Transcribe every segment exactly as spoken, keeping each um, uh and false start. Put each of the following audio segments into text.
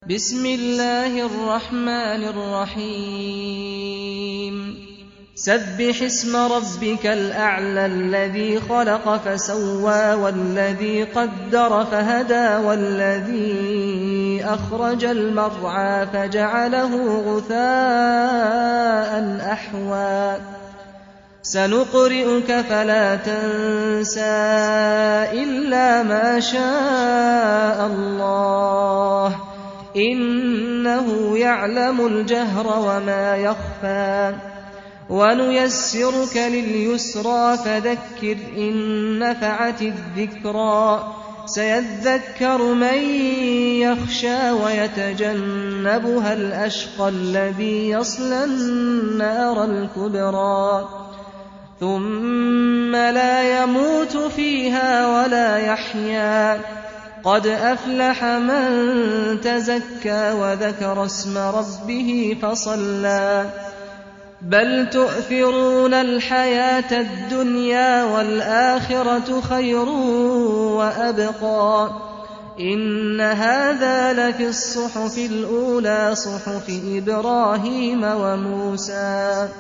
بسم الله الرحمن الرحيم سبح اسم ربك الأعلى الذي خلق فسوى والذي قدر فهدى والذي أخرج المرعى فجعله غثاء أحوى سنقرئك فلا تنسى إلا ما شاء الله إنه يعلم الجهر وما يخفى ونيسرك لليسرى فذكر إن نفعت الذكرى سيذكر من يخشى ويتجنبها الأشقى الذي يصلى النار الكبرى ثم لا يموت فيها ولا يحيا قد أفلح من تزكى وذكر اسم ربه فصلى بل تؤثرون الحياة الدنيا والآخرة خير وأبقى إن هذا لفي الصحف الأولى صحف إبراهيم وموسى.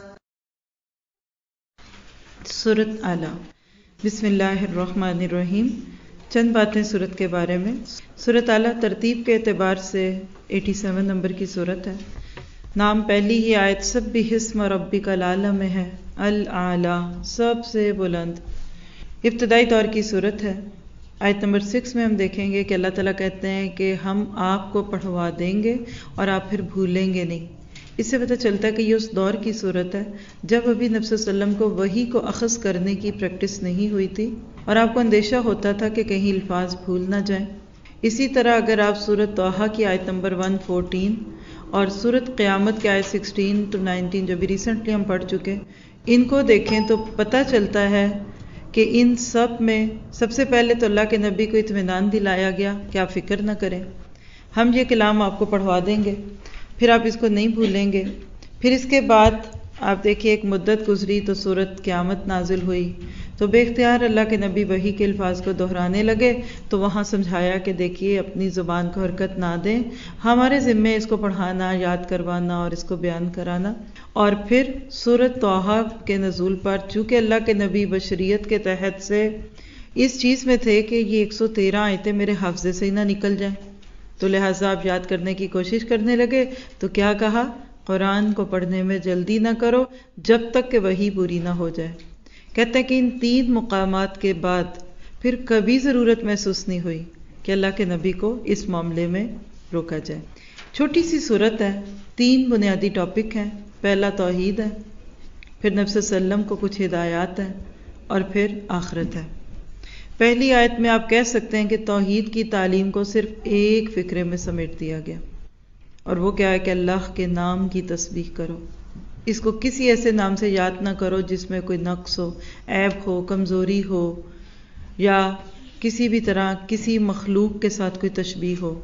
سورۃ اعلیٰ. بسم اللہ الرحمن الرحیم. چند باتیں سورت کے بارے میں. سورۃ اعلیٰ ترتیب کے اعتبار سے ستاسی نمبر کی سورت ہے. نام پہلی ہی آیت سبح اسم ربک الاعلی میں ہے. الاعلی سب سے بلند. ابتدائی طور کی سورت ہے. آیت نمبر سکس میں ہم دیکھیں گے کہ اللہ تعالیٰ کہتے ہیں کہ ہم آپ کو پڑھوا دیں گے اور آپ پھر بھولیں گے نہیں. اس سے پتہ چلتا ہے کہ یہ اس دور کی صورت ہے جب ابھی نبی صلی اللہ علیہ وسلم کو وحی کو اخذ کرنے کی پریکٹس نہیں ہوئی تھی اور آپ کو اندیشہ ہوتا تھا کہ کہیں الفاظ بھول نہ جائیں. اسی طرح اگر آپ سورۃ طٰہٰ کی آیت نمبر ایک سو چودہ اور سورۃ قیامت کی آیت سولہ ٹو انیس جو بھی ریسنٹلی ہم پڑھ چکے ان کو دیکھیں تو پتہ چلتا ہے کہ ان سب میں سب سے پہلے تو اللہ کے نبی کو اطمینان دلایا گیا کہ آپ فکر نہ کریں، ہم یہ کلام آپ کو پڑھوا دیں گے، پھر آپ اس کو نہیں بھولیں گے. پھر اس کے بعد آپ دیکھیے ایک مدت گزری تو سورۃ قیامت نازل ہوئی تو بے اختیار اللہ کے نبی وحی کے الفاظ کو دہرانے لگے تو وہاں سمجھایا کہ دیکھیے اپنی زبان کو حرکت نہ دیں، ہمارے ذمے اس کو پڑھانا، یاد کروانا اور اس کو بیان کرانا. اور پھر سورۃ طٰہٰ کے نزول پر چونکہ اللہ کے نبی بشریت کے تحت سے اس چیز میں تھے کہ یہ ایک سو تیرہ آیتیں میرے حافظے سے ہی نہ نکل جائیں تو لہٰذا آپ یاد کرنے کی کوشش کرنے لگے. تو کیا کہا؟ قرآن کو پڑھنے میں جلدی نہ کرو جب تک کہ وحی پوری نہ ہو جائے. کہتے ہیں کہ ان تین مقامات کے بعد پھر کبھی ضرورت محسوس نہیں ہوئی کہ اللہ کے نبی کو اس معاملے میں روکا جائے. چھوٹی سی صورت ہے، تین بنیادی ٹاپک ہیں. پہلا توحید ہے، پھر نبی صلی اللہ علیہ وسلم کو کچھ ہدایات ہیں اور پھر آخرت ہے. پہلی آیت میں آپ کہہ سکتے ہیں کہ توحید کی تعلیم کو صرف ایک فکرے میں سمیٹ دیا گیا اور وہ کیا ہے کہ اللہ کے نام کی تسبیح کرو. اس کو کسی ایسے نام سے یاد نہ کرو جس میں کوئی نقص ہو، عیب ہو، کمزوری ہو یا کسی بھی طرح کسی مخلوق کے ساتھ کوئی تشبیہ ہو.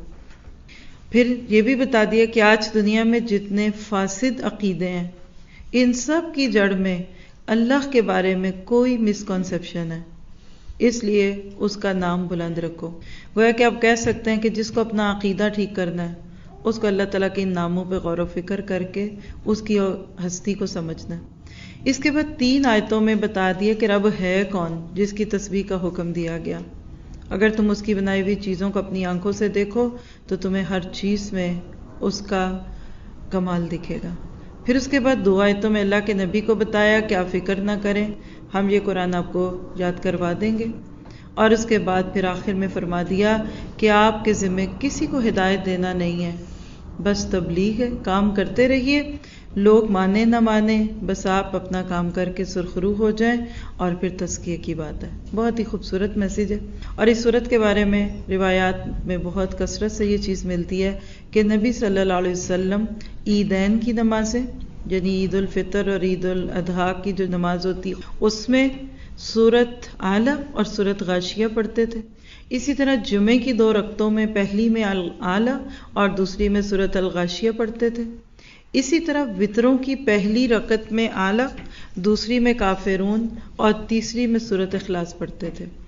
پھر یہ بھی بتا دیا کہ آج دنیا میں جتنے فاسد عقیدے ہیں ان سب کی جڑ میں اللہ کے بارے میں کوئی مسکنسیپشن ہے، اس لیے اس کا نام بلند رکھو. گویا کہ آپ کہہ سکتے ہیں کہ جس کو اپنا عقیدہ ٹھیک کرنا ہے اس کو اللہ تعالیٰ کے ان ناموں پہ غور و فکر کر کے اس کی ہستی کو سمجھنا ہے. اس کے بعد تین آیتوں میں بتا دیا کہ رب ہے کون جس کی تسبیح کا حکم دیا گیا. اگر تم اس کی بنائی ہوئی چیزوں کو اپنی آنکھوں سے دیکھو تو تمہیں ہر چیز میں اس کا کمال دکھے گا. پھر اس کے بعد دو آیتوں میں اللہ کے نبی کو بتایا کہ آپ فکر نہ کریں، ہم یہ قرآن آپ کو یاد کروا دیں گے. اور اس کے بعد پھر آخر میں فرما دیا کہ آپ کے ذمہ کسی کو ہدایت دینا نہیں ہے، بس تبلیغ ہے، کام کرتے رہیے، لوگ مانے نہ مانے، بس آپ اپنا کام کر کے سرخرو ہو جائیں. اور پھر تزکیہ کی بات ہے. بہت ہی خوبصورت میسیج ہے. اور اس صورت کے بارے میں روایات میں بہت کثرت سے یہ چیز ملتی ہے کہ نبی صلی اللہ علیہ وسلم عیدین کی نمازیں یعنی عید الفطر اور عید الاضحیٰ کی جو نماز ہوتی اس میں سورۃ اعلیٰ اور سورۃ غاشیہ پڑھتے تھے. اسی طرح جمعے کی دو رکعتوں میں پہلی میں اعلیٰ اور دوسری میں سورۃ الغاشیہ پڑھتے تھے. اسی طرح وطروں کی پہلی رکعت میں اعلیٰ، دوسری میں کافرون اور تیسری میں سورۃ اخلاص پڑھتے تھے.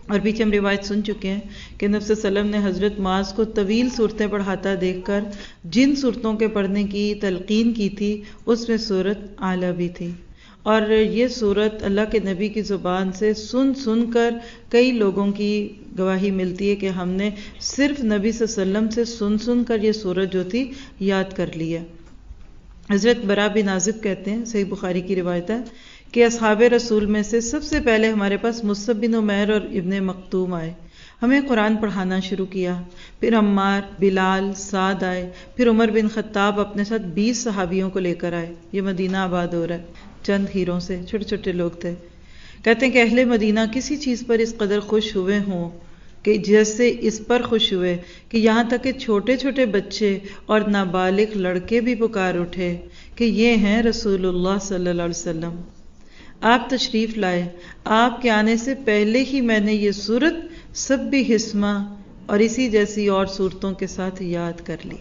اور پیچھے ہم روایت سن چکے ہیں کہ نبی صلی اللہ علیہ وسلم نے حضرت معاذ کو طویل صورتیں پڑھاتا دیکھ کر جن صورتوں کے پڑھنے کی تلقین کی تھی اس میں سورۃ اعلیٰ بھی تھی، اور یہ سورت اللہ کے نبی کی زبان سے سن سن کر کئی لوگوں کی گواہی ملتی ہے کہ ہم نے صرف نبی صلی اللہ علیہ وسلم سے سن سن کر یہ سورت جو تھی یاد کر لی ہے۔ حضرت برا بن عازب کہتے ہیں، صحیح بخاری کی روایت ہے کہ اصحاب رسول میں سے سب سے پہلے ہمارے پاس مصعب بن عمیر اور ابن مکتوم آئے، ہمیں قرآن پڑھانا شروع کیا، پھر عمار، بلال، سعد آئے، پھر عمر بن خطاب اپنے ساتھ بیس صحابیوں کو لے کر آئے۔ یہ مدینہ آباد ہو رہا ہے، چند ہیروں سے، چھوٹے چھوٹے لوگ تھے۔ کہتے ہیں کہ اہل مدینہ کسی چیز پر اس قدر خوش ہوئے ہوں کہ جیسے اس پر خوش ہوئے کہ یہاں تک کہ چھوٹے چھوٹے بچے اور نابالغ لڑکے بھی پکار اٹھے کہ یہ ہیں رسول اللہ صلی اللہ علیہ وسلم، آپ تشریف لائے، آپ کے آنے سے پہلے ہی میں نے یہ سورت سبح اسمہ اور اسی جیسی اور سورتوں کے ساتھ یاد کر لی۔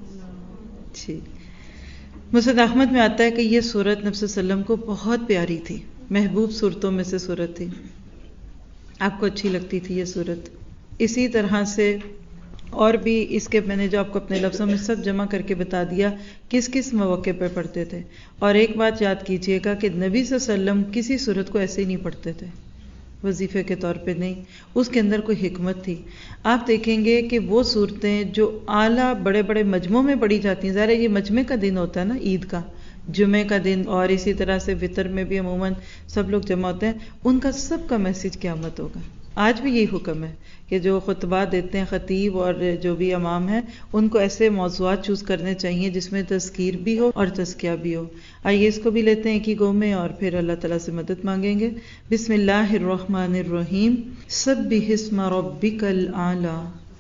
جی، مسند احمد میں آتا ہے کہ یہ سورت نبی صلی اللہ علیہ وسلم کو بہت پیاری تھی، محبوب سورتوں میں سے سورت تھی، آپ کو اچھی لگتی تھی یہ سورت۔ اسی طرح سے اور بھی اس کے میں نے جو آپ کو اپنے لفظوں میں سب جمع کر کے بتا دیا کس کس مواقع پہ پڑھتے تھے۔ اور ایک بات یاد کیجئے گا کہ نبی صلی اللہ علیہ وسلم کسی سورت کو ایسے ہی نہیں پڑھتے تھے، وظیفے کے طور پہ نہیں، اس کے اندر کوئی حکمت تھی۔ آپ دیکھیں گے کہ وہ صورتیں جو اعلیٰ بڑے بڑے مجمعوں میں پڑھی جاتی ہیں، ظاہر ہے یہ مجمع کا دن ہوتا ہے نا، عید کا، جمعے کا دن، اور اسی طرح سے وطر میں بھی عموماً سب لوگ جمع ہوتے ہیں، ان کا سب کا میسج قیامت ہوگا۔ آج بھی یہی حکم ہے کہ جو خطبات دیتے ہیں خطیب اور جو بھی امام ہیں ان کو ایسے موضوعات چوز کرنے چاہیے جس میں تذکیر بھی ہو اور تزکیہ بھی ہو۔ آئیے اس کو بھی لیتے ہیں ایک ہی گو میں اور پھر اللہ تعالیٰ سے مدد مانگیں گے۔ بسم اللہ الرحمن الرحیم، سبح اسم ربک الاعلی۔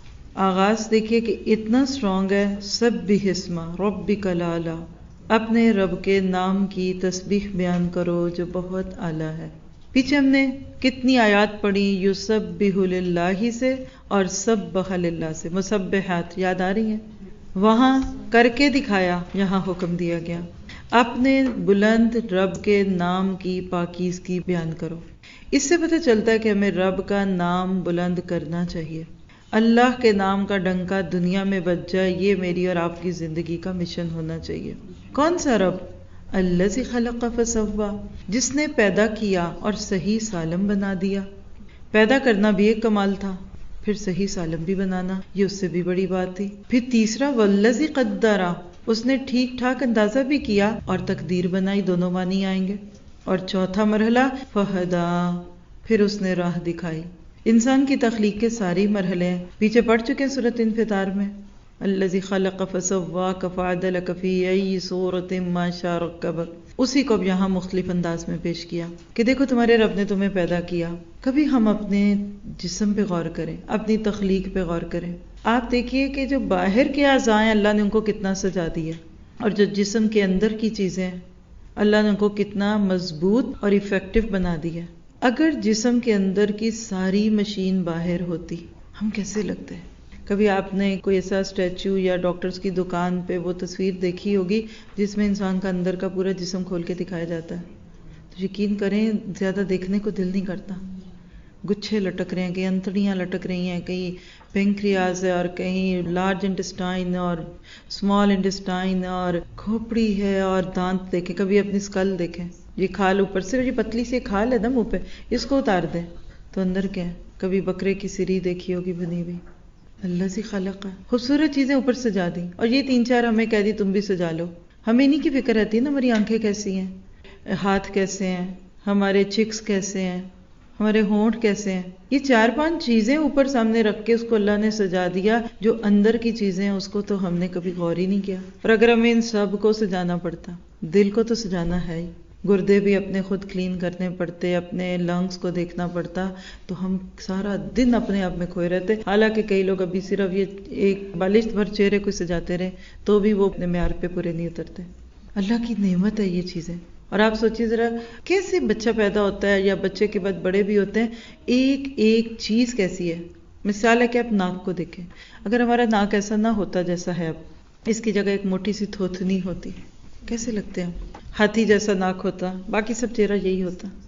آغاز دیکھیے کہ اتنا سٹرونگ ہے، سبح اسم ربک الاعلی، اپنے رب کے نام کی تسبیح بیان کرو جو بہت اعلیٰ ہے۔ پیچھے ہم نے کتنی آیات پڑھی یسبح للہ سے اور سبح للہ سے، مسبحات یاد آ رہی ہیں؟ وہاں کر کے دکھایا، یہاں حکم دیا گیا اپنے بلند رب کے نام کی پاکیزگی بیان کرو۔ اس سے پتہ چلتا ہے کہ ہمیں رب کا نام بلند کرنا چاہیے، اللہ کے نام کا ڈنکا دنیا میں بج جائے، یہ میری اور آپ کی زندگی کا مشن ہونا چاہیے۔ کون سا رب؟ الذی خلق فسوی، جس نے پیدا کیا اور صحیح سالم بنا دیا۔ پیدا کرنا بھی ایک کمال تھا، پھر صحیح سالم بھی بنانا، یہ اس سے بھی بڑی بات تھی۔ پھر تیسرا والذی قدر، اس نے ٹھیک ٹھاک اندازہ بھی کیا اور تقدیر بنائی، دونوں معنی آئیں گے۔ اور چوتھا مرحلہ فہدا، پھر اس نے راہ دکھائی۔ انسان کی تخلیق کے ساری مرحلے ہیں، پیچھے پڑھ چکے ہیں سورۃ انفطار میں، الذی خلق فسواک فعدلک فی ای صورۃ ما شاء رکبک، اسی کو اب یہاں مختلف انداز میں پیش کیا کہ دیکھو تمہارے رب نے تمہیں پیدا کیا۔ کبھی ہم اپنے جسم پہ غور کریں، اپنی تخلیق پہ غور کریں۔ آپ دیکھیے کہ جو باہر کے اعضاء ہیں اللہ نے ان کو کتنا سجا دیا، اور جو جسم کے اندر کی چیزیں ہیں اللہ نے ان کو کتنا مضبوط اور ایفیکٹو بنا دیا۔ اگر جسم کے اندر کی ساری مشین باہر ہوتی ہم کیسے لگتے ہیں؟ کبھی آپ نے کوئی ایسا اسٹیچو یا ڈاکٹرز کی دکان پہ وہ تصویر دیکھی ہوگی جس میں انسان کا اندر کا پورا جسم کھول کے دکھایا جاتا ہے، تو یقین کریں زیادہ دیکھنے کو دل نہیں کرتا۔ گچھے لٹک رہے ہیں، کہیں انتڑیاں لٹک رہی ہیں، کہیں پینکریاز ہے، اور کہیں لارج انٹسٹائن اور اسمال انٹسٹائن اور کھوپڑی ہے، اور دانت دیکھیں، کبھی اپنی اسکل دیکھیں، یہ کھال اوپر سے، یہ پتلی سی کھال ہے نا منہ پہ، اس کو اتار دیں تو اندر کیا ہے؟ کبھی بکرے کی سری دیکھی ہوگی بنی ہوئی، اللہ سے خلق ہے، خوبصورت چیزیں اوپر سجا دی، اور یہ تین چار ہمیں کہہ دی تم بھی سجا لو۔ ہمیں انہی کی فکر رہتی ہے نا، ہماری آنکھیں کیسی ہیں، ہاتھ کیسے ہیں، ہمارے چکس کیسے ہیں، ہمارے ہونٹ کیسے ہیں، یہ چار پانچ چیزیں اوپر سامنے رکھ کے اس کو اللہ نے سجا دیا، جو اندر کی چیزیں ہیں اس کو تو ہم نے کبھی غور ہی نہیں کیا۔ اور اگر ہمیں ان سب کو سجانا پڑتا، دل کو تو سجانا ہے ہی، گردے بھی اپنے خود کلین کرنے پڑتے، اپنے لنگس کو دیکھنا پڑتا، تو ہم سارا دن اپنے آپ میں کھوئے رہتے۔ حالانکہ کئی لوگ ابھی صرف یہ ایک بالشت بھر چہرے کو سجاتے رہے تو بھی وہ اپنے معیار پہ پورے نہیں اترتے۔ اللہ کی نعمت ہے یہ چیزیں۔ اور آپ سوچیے ذرا، کیسے بچہ پیدا ہوتا ہے یا بچے کے بعد بڑے بھی ہوتے ہیں، ایک ایک چیز کیسی ہے۔ مثال ہے کہ آپ ناک کو دیکھیں، اگر ہمارا ناک ایسا نہ ہوتا جیسا ہے اب، اس کی جگہ ایک موٹی سی تھوتنی ہوتی، کیسے لگتے ہیں؟ ہاتھی جیسا ناک ہوتا، باقی سب چہرہ یہی ہوتا،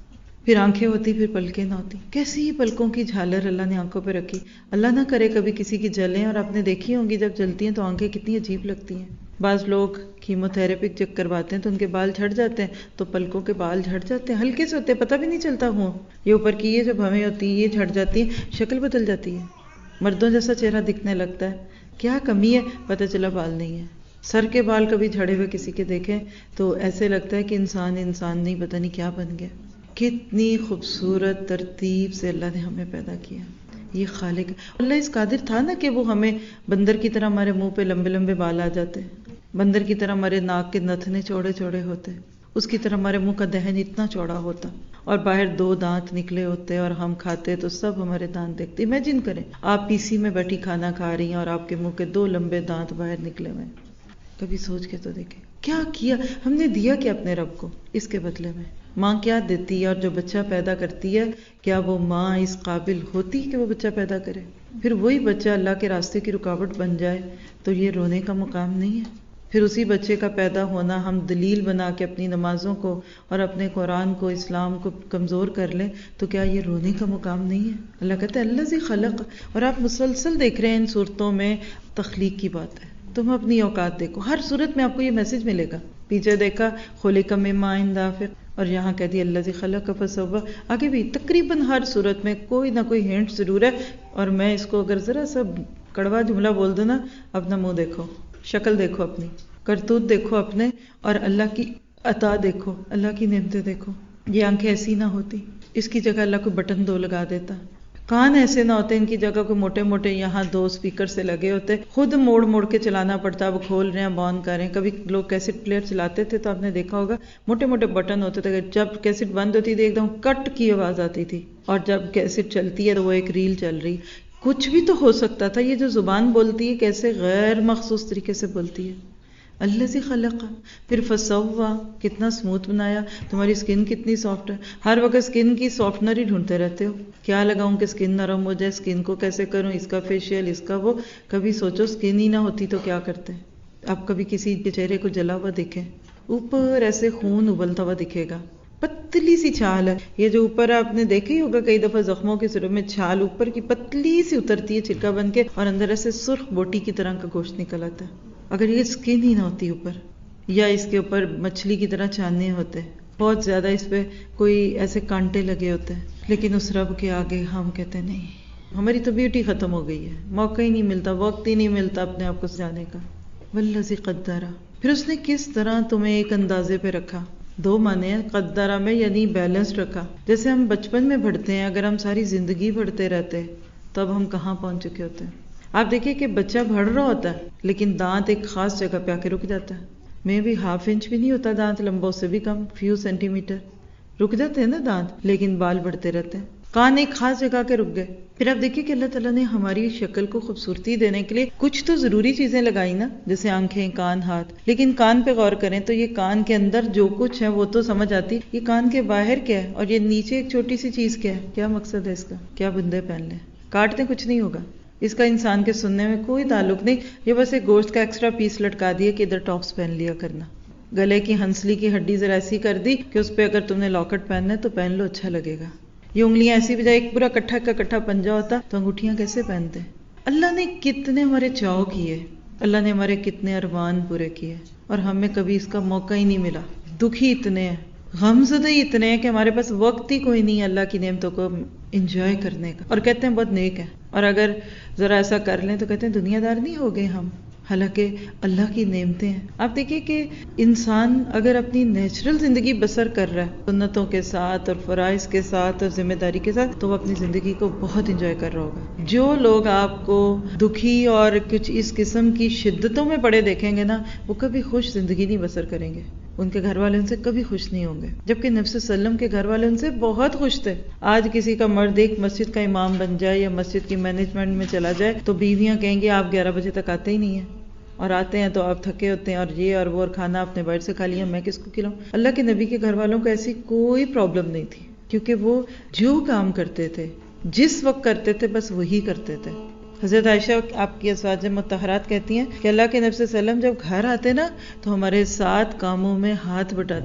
پھر آنکھیں ہوتی پھر پلکیں نہ ہوتی. کیسی ہی پلکوں کی جھالر اللہ نے آنکھوں پہ رکھی. اللہ نہ کرے کبھی کسی کی جلیں، اور آپ نے دیکھی ہوں گی جب جلتی ہیں تو آنکھیں کتنی عجیب لگتی ہیں. بعض لوگ کیمو تھراپی جب کرواتے ہیں تو ان کے بال جھڑ جاتے ہیں، تو پلکوں کے بال جھڑ جاتے ہیں، ہلکے سے ہوتے ہیں، پتہ بھی نہیں چلتا. ہوں یہ اوپر کی یہ جب ہمیں ہوتی ہے یہ جھڑ جاتی ہے، شکل بدل جاتی ہے، مردوں جیسا چہرہ دکھنے لگتا ہے. کیا کمی ہے؟ پتہ چلا بال نہیں ہے. سر کے بال کبھی جھڑے ہوئے کسی کے دیکھیں تو ایسے لگتا ہے کہ انسان انسان نہیں، پتہ نہیں کیا بن گیا. کتنی خوبصورت ترتیب سے اللہ نے ہمیں پیدا کیا. یہ خالق اللہ اس قادر تھا نا کہ وہ ہمیں بندر کی طرح ہمارے منہ پہ لمبے لمبے بال آ جاتے، بندر کی طرح ہمارے ناک کے نتنے چوڑے چوڑے ہوتے، اس کی طرح ہمارے منہ کا دہن اتنا چوڑا ہوتا، اور باہر دو دانت نکلے ہوتے، اور ہم کھاتے تو سب ہمارے دانت دیکھتے. امیجن کریں آپ پی سی میں بیٹھی کھانا کھا رہی ہیں اور آپ کے منہ کے دو لمبے دانت باہر نکلے ہوئے. کبھی سوچ کے تو دیکھیں کیا کیا ہم نے، دیا کیا اپنے رب کو اس کے بدلے میں. ماں کیا دیتی ہے، اور جو بچہ پیدا کرتی ہے کیا وہ ماں اس قابل ہوتی کہ وہ بچہ پیدا کرے؟ پھر وہی بچہ اللہ کے راستے کی رکاوٹ بن جائے تو یہ رونے کا مقام نہیں ہے. پھر اسی بچے کا پیدا ہونا ہم دلیل بنا کے اپنی نمازوں کو اور اپنے قرآن کو اسلام کو کمزور کر لیں تو کیا یہ رونے کا مقام نہیں ہے؟ اللہ کہتا ہے الذی خلق، اور آپ مسلسل دیکھ رہے ہیں ان صورتوں میں تخلیق کی بات ہے. تم اپنی اوقات دیکھو، ہر صورت میں آپ کو یہ میسج ملے گا. پیچھے دیکھا خلق من ماء دافق، اور یہاں کہہ دیا الذی خلق فسوی. آگے بھی تقریباً ہر صورت میں کوئی نہ کوئی ہنٹ ضرور ہے. اور میں اس کو اگر ذرا سا کڑوا جملہ بول دوں نا، اپنا منہ دیکھو، شکل دیکھو، اپنی کرتوت دیکھو اپنے، اور اللہ کی عطا دیکھو، اللہ کی نعمتیں دیکھو. یہ آنکھیں ایسی نہ ہوتی، اس کی جگہ اللہ کو بٹن دو لگا دیتا. کان ایسے نہ ہوتے، ان کی جگہ کو موٹے موٹے یہاں دو اسپیکر سے لگے ہوتے، خود موڑ موڑ کے چلانا پڑتا. اب کھول رہے ہیں بند کر رہے ہیں. کبھی لوگ کیسٹ پلیئر چلاتے تھے تو آپ نے دیکھا ہوگا موٹے موٹے بٹن ہوتے تھے، جب کیسٹ بند ہوتی تھی ایک دم کٹ کی آواز آتی تھی، اور جب کیسٹ چلتی ہے تو وہ ایک ریل چل رہی. کچھ بھی تو ہو سکتا تھا. یہ جو زبان بولتی ہے کیسے غیر مخصوص طریقے سے بولتی ہے. الذی خلق، پھر فسوی، کتنا اسموتھ بنایا. تمہاری اسکن کتنی سافٹ ہے، ہر وقت اسکن کی سافٹنر ہی ڈھونڈتے رہتے ہو. کیا لگاؤں کہ اسکن نرم ہو جائے، اسکن کو کیسے کروں، اس کا فیشیل، اس کا وہ. کبھی سوچو اسکن ہی نہ ہوتی تو کیا کرتے. آپ کبھی کسی کے چہرے کو جلا ہوا دیکھیں، اوپر ایسے خون ابلتا ہوا دکھے گا، پتلی سی چھال ہے. یہ جو اوپر آپ نے دیکھا ہی ہوگا کئی دفعہ زخموں کے سروں میں چھال اوپر کی پتلی سی اترتی ہے چھلکا بن کے، اور اندر ایسے سرخ بوٹی کی طرح کا گوشت نکل آتا ہے. اگر یہ اسکن ہی نہ ہوتی اوپر، یا اس کے اوپر مچھلی کی طرح چانے ہوتے، بہت زیادہ اس پہ کوئی ایسے کانٹے لگے ہوتے ہیں، لیکن اس رب کے آگے ہم کہتے نہیں، ہماری تو بیوٹی ختم ہو گئی ہے، موقع ہی نہیں ملتا، وقت ہی نہیں ملتا اپنے آپ کو جانے کا. والذی قدر، پھر اس نے کس طرح تمہیں ایک اندازے پہ رکھا. دو معنی ہیں قدرہ میں، یعنی بیلنس رکھا. جیسے ہم بچپن میں پڑھتے ہیں، اگر ہم ساری زندگی پڑھتے رہتے تو اب ہم کہاں پہنچ چکے ہوتے ہیں. آپ دیکھیں کہ بچہ بڑھ رہا ہوتا ہے لیکن دانت ایک خاص جگہ پہ آ کے رک جاتا ہے. میں بھی ہاف انچ بھی نہیں ہوتا دانت لمبا، اس سے بھی کم، فیو سینٹی میٹر رک جاتے ہیں نا دانت، لیکن بال بڑھتے رہتے ہیں. کان ایک خاص جگہ کے رک گئے. پھر آپ دیکھیے کہ اللہ تعالیٰ نے ہماری شکل کو خوبصورتی دینے کے لیے کچھ تو ضروری چیزیں لگائی نا، جیسے آنکھیں، کان، ہاتھ. لیکن کان پہ غور کریں تو یہ کان کے اندر جو کچھ ہے وہ تو سمجھ آتی، یہ کان کے باہر کیا ہے، اور یہ نیچے ایک چھوٹی سی چیز کیا ہے، کیا مقصد ہے اس کا، کیا بندے پہن لیں، کاٹ دیں کچھ نہیں ہوگا. اس کا انسان کے سننے میں کوئی تعلق نہیں. یہ بس ایک گوشت کا ایکسٹرا پیس لٹکا دیا کہ ادھر ٹاپس پہن لیا کرنا. گلے کی ہنسلی کی ہڈی ذرا ایسی کر دی کہ اس پہ اگر تم نے لاکٹ پہننا ہے تو پہن لو، اچھا لگے گا. یہ انگلیاں ایسی بجائے ایک پورا کٹھا کا کٹھا پنجہ ہوتا تو انگوٹھیاں کیسے پہنتے. اللہ نے کتنے ہمارے چاؤ کیے، اللہ نے ہمارے کتنے ارمان پورے کیے، اور ہمیں کبھی اس کا موقع ہی نہیں ملا. دکھی اتنے ہیں، غم زدہ ہی اتنے ہیں کہ ہمارے پاس وقت ہی کوئی نہیں ہے اللہ کی نعمتوں کو انجوائے کرنے کا. اور کہتے ہیں بہت نیک ہے، اور اگر ذرا ایسا کر لیں تو کہتے ہیں دنیا دار نہیں ہو گئے ہم، حالانکہ اللہ کی نعمتیں ہیں. آپ دیکھیے کہ انسان اگر اپنی نیچرل زندگی بسر کر رہا ہے سنتوں کے ساتھ اور فرائض کے ساتھ اور ذمہ داری کے ساتھ، تو وہ اپنی زندگی کو بہت انجوائے کر رہا ہوگا. جو لوگ آپ کو دکھی اور کچھ اس قسم کی شدتوں میں پڑے دیکھیں گے نا، وہ کبھی خوش زندگی نہیں بسر کریں گے. ان کے گھر والے ان سے کبھی خوش نہیں ہوں گے، جبکہ نبی صلی اللہ علیہ وسلم کے گھر والے ان سے بہت خوش تھے. آج کسی کا مرد ایک مسجد کا امام بن جائے یا مسجد کی مینجمنٹ میں چلا جائے تو بیویاں کہیں گے آپ گیارہ بجے تک آتے ہی نہیں ہیں، اور آتے ہیں تو آپ تھکے ہوتے ہیں، اور یہ اور وہ، اور کھانا اپنے بیٹھ سے کھا لیا، میں کس کو کھلاؤں. اللہ کے نبی کے گھر والوں کو ایسی کوئی پرابلم نہیں تھی، کیونکہ وہ جو کام کرتے تھے جس وقت کرتے تھے بس وہی کرتے تھے. حضرت عائشہ آپ کی ازواج مطہرات کہتی ہیں کہ اللہ کے نبی صلی اللہ علیہ وسلم جب گھر آتے نا تو ہمارے سات کاموں میں ہاتھ بٹاتے.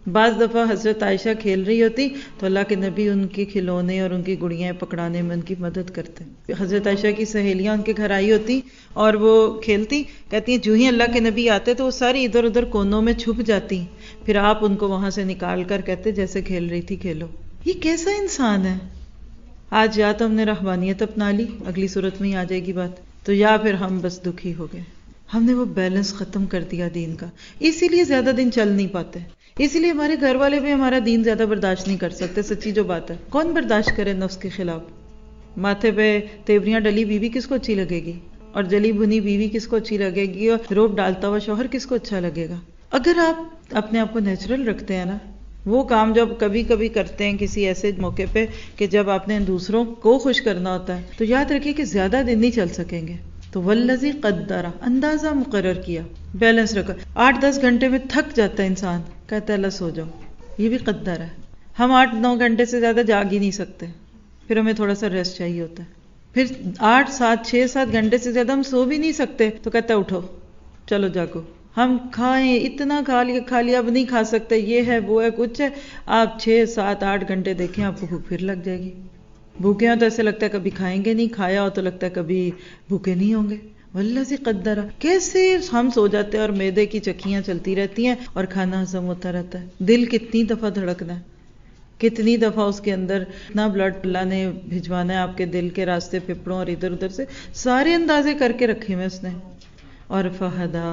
بعض دفعہ حضرت عائشہ کھیل رہی ہوتی تو اللہ کے نبی ان کے کھلونے اور ان کی گڑیاں پکڑانے میں ان کی مدد کرتے. حضرت عائشہ کی سہیلیاں ان کے گھر آئی ہوتی اور وہ کھیلتی، کہتی ہیں جو ہی اللہ کے نبی آتے تو وہ ساری ادھر ادھر کونوں میں چھپ جاتی، پھر آپ ان کو وہاں سے نکال کر کہتے جیسے کھیل رہی تھی کھیلو. یہ کیسا انسان ہے؟ آج یا تو ہم نے رحمانیت اپنا لی، اگلی صورت میں ہی آ جائے گی بات، تو یا پھر ہم بس دکھی ہو گئے. ہم نے وہ بیلنس ختم کر دیا دین کا، اسی لیے زیادہ دن چل نہیں پاتے، اسی لیے ہمارے گھر والے بھی ہمارا دین زیادہ برداشت نہیں کر سکتے. سچی جو بات ہے، کون برداشت کرے نفس کے خلاف؟ ماتھے پہ تیوریاں ڈلی بیوی کس کو اچھی لگے گی؟ اور جلی بھنی بیوی کس کو اچھی لگے گی؟ اور روب ڈالتا ہوا شوہر کس کو اچھا لگے گا؟ اگر آپ اپنے آپ کو نیچرل رکھتے ہیں نا، وہ کام جب کبھی کبھی کرتے ہیں کسی ایسے موقع پہ کہ جب آپ نے دوسروں کو خوش کرنا ہوتا ہے، تو یاد رکھیے کہ زیادہ دن نہیں چل سکیں گے. تو والذی قدر، اندازہ مقرر کیا، بیلنس رکھا. آٹھ دس گھنٹے میں تھک جاتا ہے انسان، کہتا ہے اللہ سو جاؤ، یہ بھی قدر ہے. ہم آٹھ نو گھنٹے سے زیادہ جاگ ہی نہیں سکتے، پھر ہمیں تھوڑا سا ریسٹ چاہیے ہوتا ہے. پھر آٹھ سات چھ سات گھنٹے سے زیادہ ہم سو بھی نہیں سکتے، تو کہتا ہے اٹھو چلو جاگو. ہم کھائیں اتنا کھا لیا کھا لیا اب نہیں کھا سکتے، یہ ہے وہ ہے کچھ ہے. آپ چھ سات آٹھ گھنٹے دیکھیں آپ کو بھوک پھر لگ جائے گی. بھوکے ہوں تو ایسے لگتا ہے کبھی کھائیں گے نہیں، کھایا ہو تو لگتا ہے کبھی بھوکے نہیں ہوں گے. والذی قدر، کیسے ہم سو جاتے ہیں اور معدے کی چکیاں چلتی رہتی ہیں اور کھانا ہضم ہوتا رہتا ہے. دل کتنی دفعہ دھڑکنا ہے، کتنی دفعہ اس کے اندر اتنا بلڈ اللہ نے بھجوانا ہے آپ کے دل کے راستے پھپڑوں اور ادھر ادھر سے، سارے اندازے کر کے رکھے ہوئے اس نے. اور فہدا،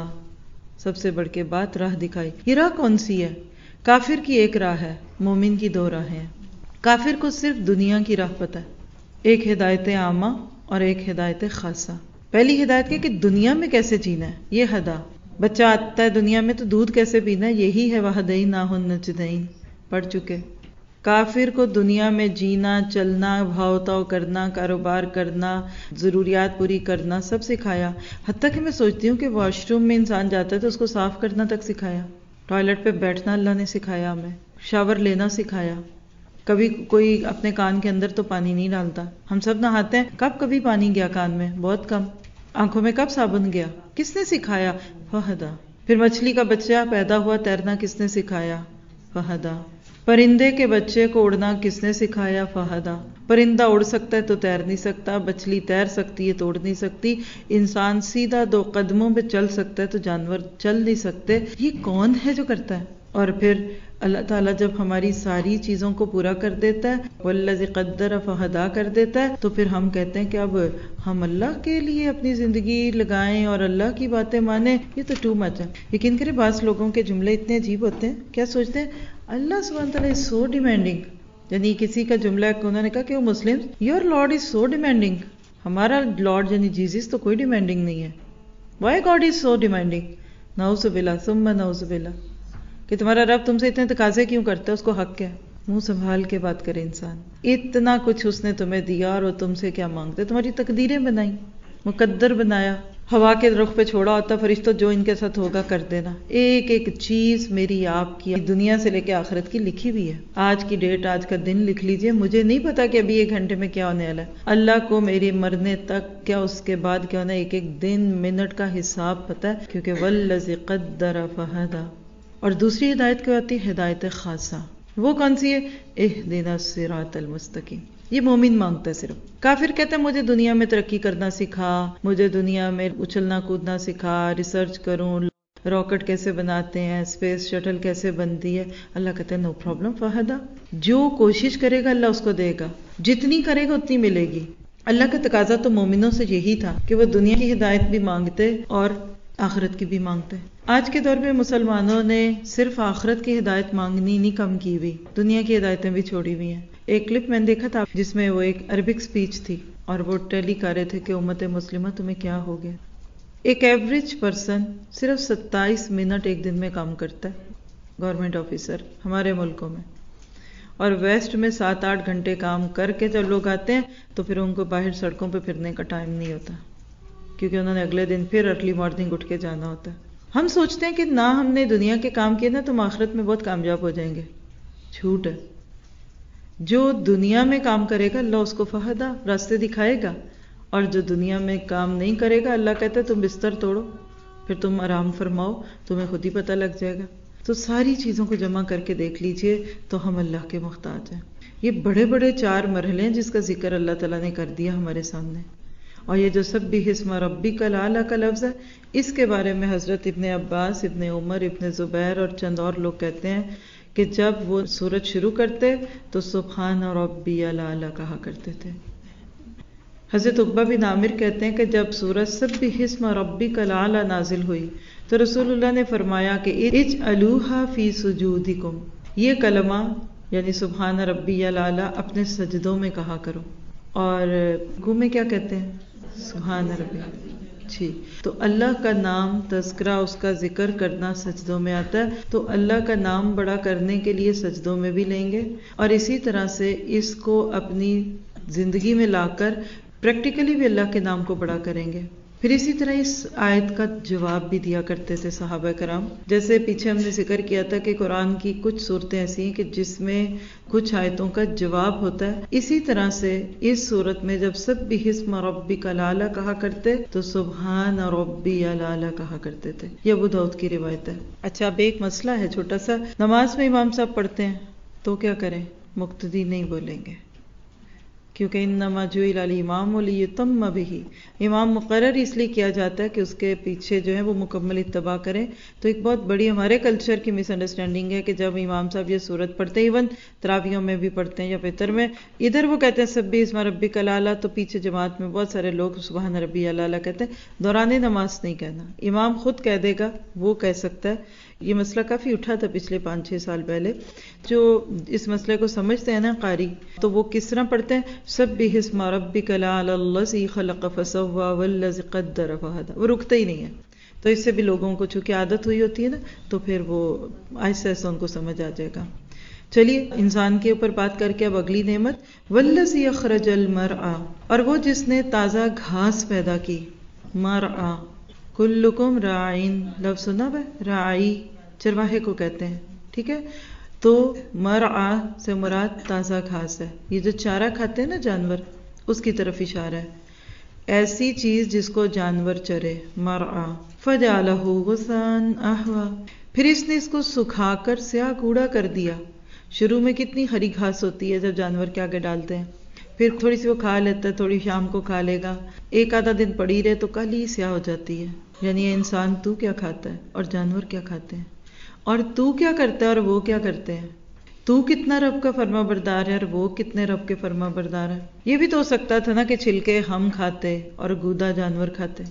سب سے بڑھ کے بات راہ دکھائی. یہ راہ کون سی ہے؟ کافر کی ایک راہ ہے، مومن کی دو راہیں ہیں. کافر کو صرف دنیا کی راہ پتہ ہے، ایک ہدایت عامہ اور ایک ہدایت خاصہ. پہلی ہدایت کی کہ دنیا میں کیسے جینا ہے، یہ ہدا. بچہ آتا ہے دنیا میں تو دودھ کیسے پینا ہے، یہی ہے وہدیناہ النجدین، پڑھ چکے. کافر کو دنیا میں جینا، چلنا، بھاؤ تاؤ کرنا، کاروبار کرنا، ضروریات پوری کرنا سب سکھایا. حتیٰ کہ میں سوچتی ہوں کہ واش روم میں انسان جاتا ہے تو اس کو صاف کرنا تک سکھایا. ٹوائلٹ پہ بیٹھنا اللہ نے سکھایا ہمیں، شاور لینا سکھایا. کبھی کوئی اپنے کان کے اندر تو پانی نہیں ڈالتا. ہم سب نہاتے ہیں، کب کبھی پانی گیا کان میں؟ بہت کم. آنکھوں میں کب صابن گیا؟ کس نے سکھایا؟ فہدا. پھر مچھلی کا بچہ پیدا ہوا تیرنا کس نے سکھایا؟ فہدا. پرندے کے بچے کو اڑنا کس نے سکھایا؟ فہدا. پرندہ اڑ سکتا ہے تو تیر نہیں سکتا، مچھلی تیر سکتی ہے تو اڑ نہیں سکتی، انسان سیدھا دو قدموں پہ چل سکتا ہے تو جانور چل نہیں سکتے. یہ کون ہے جو کرتا ہے؟ اور پھر اللہ تعالیٰ جب ہماری ساری چیزوں کو پورا کر دیتا ہے، والذی قدر فہدا کر دیتا ہے، تو پھر ہم کہتے ہیں کہ اب ہم اللہ کے لیے اپنی زندگی لگائیں اور اللہ کی باتیں مانیں. یہ تو ٹو مچ ہے. یقین کریں بعض لوگوں کے جملے اتنے عجیب ہوتے ہیں، کیا سوچتے ہیں اللہ سبحانہ تعالیٰ از سو ڈیمانڈنگ. یعنی کسی کا جملہ ہے کہ انہوں نے کہا کہ وہ مسلم، your lord is so demanding. ہمارا لارڈ یعنی جیزس تو کوئی ڈیمانڈنگ نہیں ہے. Why God is so demanding? نعوذ باللہ ثم نعوذ باللہ. کہ تمہارا رب تم سے اتنے تقاضے کیوں کرتا ہے؟ اس کو حق کیا؟ منہ سنبھال کے بات کرے انسان. اتنا کچھ اس نے تمہیں دیا اور وہ تم سے کیا مانگتے؟ تمہاری تقدیریں بنائی، مقدر بنایا. ہوا کے رخ پہ چھوڑا ہوتا فرشتوں جو ان کے ساتھ ہوگا کر دینا. ایک ایک چیز میری آپ کی دنیا سے لے کے آخرت کی لکھی ہوئی ہے. آج کی ڈیٹ، آج کا دن لکھ لیجئے. مجھے نہیں پتا کہ ابھی ایک گھنٹے میں کیا ہونے والا ہے. اللہ کو میرے مرنے تک کیا اس کے بعد کیا ہونا ہے، ایک ایک دن منٹ کا حساب پتا ہے، کیونکہ والذی قدر فہدا. اور دوسری ہدایت کیا ہوتی ہے؟ ہدایت خاصہ. وہ کون سی ہے؟ اہدنا الصراط المستقیم. یہ مومن مانگتا ہے صرف. کافر کہتا ہے مجھے دنیا میں ترقی کرنا سکھا، مجھے دنیا میں اچھلنا کودنا سکھا، ریسرچ کروں، راکٹ کیسے بناتے ہیں، اسپیس شٹل کیسے بنتی ہے. اللہ کہتا ہے نو پرابلم فہدا. جو کوشش کرے گا اللہ اس کو دے گا، جتنی کرے گا اتنی ملے گی. اللہ کا تقاضا تو مومنوں سے یہی تھا کہ وہ دنیا کی ہدایت بھی مانگتے اور آخرت کی بھی مانگتے. آج کے دور میں مسلمانوں نے صرف آخرت کی ہدایت مانگنی نہیں کم کی ہوئی، دنیا کی ہدایتیں بھی چھوڑی ہوئی ہیں. ایک کلپ میں نے دیکھا تھا جس میں وہ ایک عربک سپیچ تھی اور وہ ٹیلی کر رہے تھے کہ امت مسلمہ تمہیں کیا ہو گیا. ایک ایوریج پرسن صرف ستائیس منٹ ایک دن میں کام کرتا ہے، گورنمنٹ آفیسر ہمارے ملکوں میں. اور ویسٹ میں سات آٹھ گھنٹے کام کر کے جب لوگ آتے ہیں تو پھر ان کو باہر سڑکوں پہ پھرنے کا ٹائم نہیں ہوتا، کیونکہ انہوں نے اگلے دن پھر ارلی مارننگ اٹھ کے جانا ہوتا ہے. ہم سوچتے ہیں کہ نہ ہم نے دنیا کے کام کیے نا تو ہم آخرت میں بہت کامیاب ہو جائیں گے. جھوٹ ہے. جو دنیا میں کام کرے گا اللہ اس کو فہدا راستے دکھائے گا، اور جو دنیا میں کام نہیں کرے گا اللہ کہتا ہے تم بستر توڑو، پھر تم آرام فرماؤ، تمہیں خود ہی پتہ لگ جائے گا. تو ساری چیزوں کو جمع کر کے دیکھ لیجئے تو ہم اللہ کے محتاج ہیں. یہ بڑے بڑے چار مرحلے ہیں جس کا ذکر اللہ تعالیٰ نے کر دیا ہمارے سامنے. اور یہ جو سبح اسم ربک الاعلی کا لفظ ہے، اس کے بارے میں حضرت ابن عباس، ابن عمر، ابن زبیر اور چند اور لوگ کہتے ہیں کہ جب وہ سورت شروع کرتے تو سبحان ربی الاعلی کہا کرتے تھے. حضرت عقبہ بن عامر کہتے ہیں کہ جب سورت سبح اسم ربک الاعلی نازل ہوئی تو رسول اللہ نے فرمایا کہ اجعلوہا فی سجودکم، یہ کلمہ یعنی سبحان ربی الاعلی اپنے سجدوں میں کہا کرو. اور رکوع میں کیا کہتے ہیں؟ سبحان ربی. جی، تو اللہ کا نام تذکرہ، اس کا ذکر کرنا سجدوں میں آتا ہے، تو اللہ کا نام بڑا کرنے کے لیے سجدوں میں بھی لیں گے، اور اسی طرح سے اس کو اپنی زندگی میں لا کر پریکٹیکلی بھی اللہ کے نام کو بڑا کریں گے. پھر اسی طرح اس آیت کا جواب بھی دیا کرتے تھے صحابہ کرام. جیسے پیچھے ہم نے ذکر کیا تھا کہ قرآن کی کچھ صورتیں ایسی ہیں کہ جس میں کچھ آیتوں کا جواب ہوتا ہے، اسی طرح سے اس صورت میں جب سبح اسم ربک الاعلی کہا کرتے تو سبحان ربی الاعلی کہا کرتے تھے. یہ ابو داؤد کی روایت ہے. اچھا، اب ایک مسئلہ ہے چھوٹا سا. نماز میں امام صاحب پڑھتے ہیں تو کیا کریں؟ مقتدی نہیں بولیں گے، کیونکہ انما جعل الامام لیتم بہ، امام مقرر اس لیے کیا جاتا ہے کہ اس کے پیچھے جو ہے وہ مکمل اتباع کریں. تو ایک بہت بڑی ہمارے کلچر کی مس انڈرسٹینڈنگ ہے کہ جب امام صاحب یہ سورت پڑھتے ہیں، ایون تراویحوں میں بھی پڑھتے ہیں یا فطر میں، ادھر وہ کہتے ہیں سبح اسم ربک الاعلی، تو پیچھے جماعت میں بہت سارے لوگ سبحان ربی الاعلی کہتے ہیں. دوران نماز نہیں کہنا، امام خود کہہ دے گا، وہ کہہ سکتا ہے. یہ مسئلہ کافی اٹھا تھا پچھلے پانچ چھ سال پہلے. جو اس مسئلے کو سمجھتے ہیں نا قاری، تو وہ کس طرح پڑھتے ہیں؟ سبح اسم ربک الاعلی الذی خلق فسوی والذی قدر فہدی، وہ رکتے ہی نہیں ہے. تو اس سے بھی لوگوں کو چونکہ عادت ہوئی ہوتی ہے نا، تو پھر وہ آہستہ آہستہ ان کو سمجھ آ جائے گا. چلیے انسان کے اوپر بات کر کے اب اگلی نعمت، والذی اخرج المرعی، اور وہ جس نے تازہ گھاس پیدا کی. مرعی، کلکم راعین، لفظ سنا ہے، راعی چرواہے کو کہتے ہیں، ٹھیک ہے. تو مرعی سے مراد تازہ گھاس ہے. یہ جو چارہ کھاتے ہیں نا جانور، اس کی طرف اشارہ ہے. ایسی چیز جس کو جانور چرے، مرعی. فجعلہ غثاء احوا، پھر اس نے اس کو سکھا کر سیاہ کوڑا کر دیا. شروع میں کتنی ہری گھاس ہوتی ہے جب جانور کے آگے ڈالتے ہیں، پھر تھوڑی سی وہ کھا لیتا ہے، تھوڑی شام کو کھا لے گا، ایک آدھا دن پڑی رہے تو کل ہی سیاہ ہو جاتی ہے. یعنی یہ انسان تو کیا کھاتا ہے اور جانور کیا کھاتے ہیں، اور تو کیا کرتا ہے اور وہ کیا کرتے ہیں. تو کتنا رب کا فرما بردار ہے اور وہ کتنے رب کے فرما بردار ہے. یہ بھی تو ہو سکتا تھا نا کہ چھلکے ہم کھاتے اور گودا جانور کھاتے.